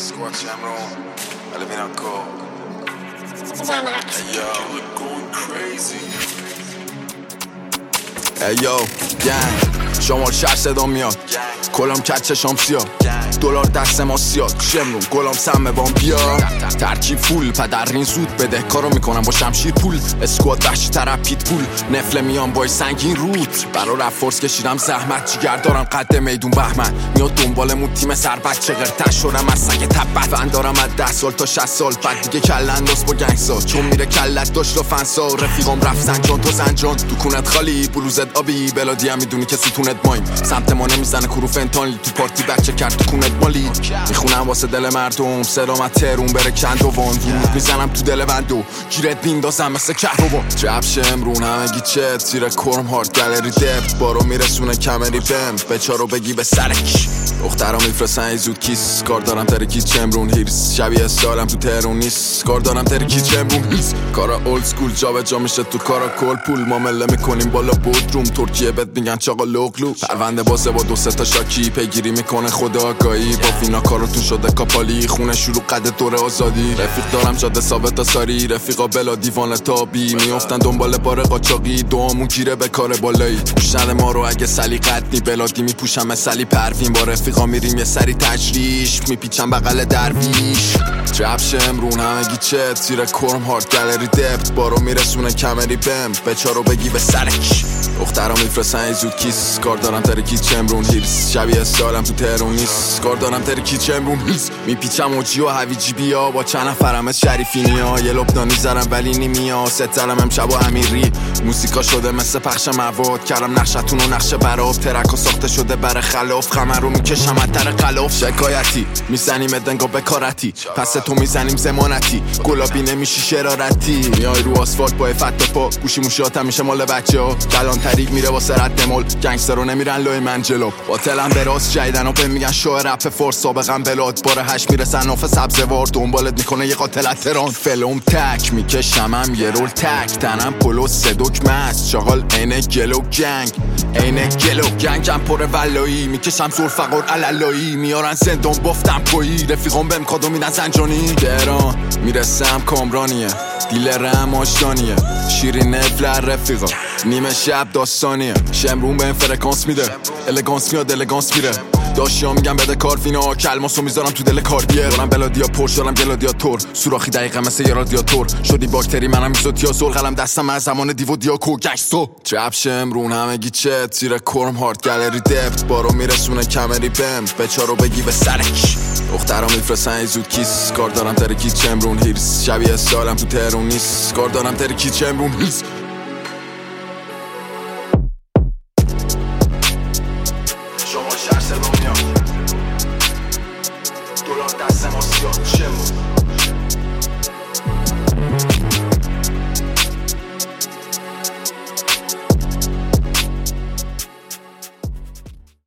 Squat Cameron, Eliminaco. Hey yo, we're going crazy. Hey yo, gang شمال شهر صدا میاد کلام کچ چشام سیاد دلار دست ما سیاد شمرون گلام سمه بام بیاد ترکیب فول پدر رین زود بده کارو میکنم با شمشیر پول اسکواد وحشی طرف پیت پول نفله میام بای سنگین روت برا رفت فورس کشیدم زحمت جیگر دارم قد میدون بهمن میاد دنبالمون تیم سربت چقدر تش شدم از سگ تبت فن دارم از 10 سال تا 60 سال بعد دیگه کل انداز با گنگسا چون میره کلت داشت و فنسا رفیقام رفت زنجان تو زنجان دکونت خالی بلوزت آبی بلادی هم میدونی که ستونت مایم سمت ما نمیزنه کرو فنتانیل تو پارتی بچه کرد تو کونت مالی میخونم واسه دل مردم سلامت ترون بره کند و وان میزنم تو دل بندو گیرت بیندازم مثل کهربا جب شمرون همگی چت زیر کرم هارد گالری دپ بارو میرسونه کمری بم بچارو بگی به سرک دخترا میفرستن زود کیس کار دارم ترکی چمرون هیرس شبیه سالم تو تهرون نیست کار دارم ترکی چمرون هیرس کارا اولد سکول جا جا میشه تو کارا کل پول ما مله میکنیم بالا بودروم ترکیه بهت میگن چاقا لوگلو پرونده بازه با 2-3 تا شاکی پیگیری میکنه خدا آگاهی با فینا کاراتون شده کاپالی خونه شروع قد دوره آزادی رفیق دارم جاده ثابت تا ساری رفیقا بلا دیوانه تابی میافتن دنبال بار قاچاقی دوامون گیره به کار بالایی گوشند ما رو اگه سلیقت نی بلادی میپوشم مثلی پروین با رفیقا میریم یه سری تجریش میپیچم بغل درویش جب شمرون همگی چت زیر کرم هارد گالری دپت بارو میرسونه کمری بم بچارو بگی به سرک دخترا میفرستن زود کیس کار دارم ترکی چمرون هیرس شبیه سالم تو تهرون نیست کار دارم ترکی چمرون هیرس میپیچم اوجی و هویجی بیا با چند نفرم از شریفینیا یه لبنانی زرم ولی نیمیا ست زرم امشب و امیری موسیقا شده مثل پخش مواد کردم نقشتون و نقش براب ترک و ساخته شده بر خلاف خمر رو میکشم از در خلاف شکایتی میزنیم دنگا بکارتی پس تو میزنیم زمانتی گلابی نمیشی شرارتی میای رو آسفالت با افت پا گوشی موشیات میشه مال بچه ها کلان طریق میره واسه رد مول گنگستر رو نمیرن لوی من جلو باطلم براز جیدن و میگن شو رپ فورس سابقم بلاد بار 8 میرسن ناف سبزوار دنبالت میکنه یه قاتل تهران فلوم تک میکشمم یه رول تک تنم پلو سدوک مست شغال عین گلو گنگم پر ولایی میکشم زور فقر علالایی میارن زندان بافتم پایی رفیقام بهم کادو میدن زنجانی تهران میرسم کامرانیه دیلرم آشتانیه شیرین افلر رفیقا نیمه شب داستانیه شمرون به فرکانس میده الگانس میاد الگانس میره داشتیا میگم بده کارفینا کلماسو میذارم تو دل کاردیه دارم بلادیا پرش دارم گلادیاتور سوراخی دقیقه مثل یه رادیاتور شدی باکتری منم میزوتیازور قلم دستم از زمان دیو دیاکو گشتو جب شمرون همگی چت زیر کرم هارد گالری دپت بارو میرسونه کمری بم بچارو بگی به سرک دخترا میفرستن زود کیس کار دارم ترکی چمرون هیرس شبیه سالم تو تهرون نیست کار دارم ترکی چمرون هیرس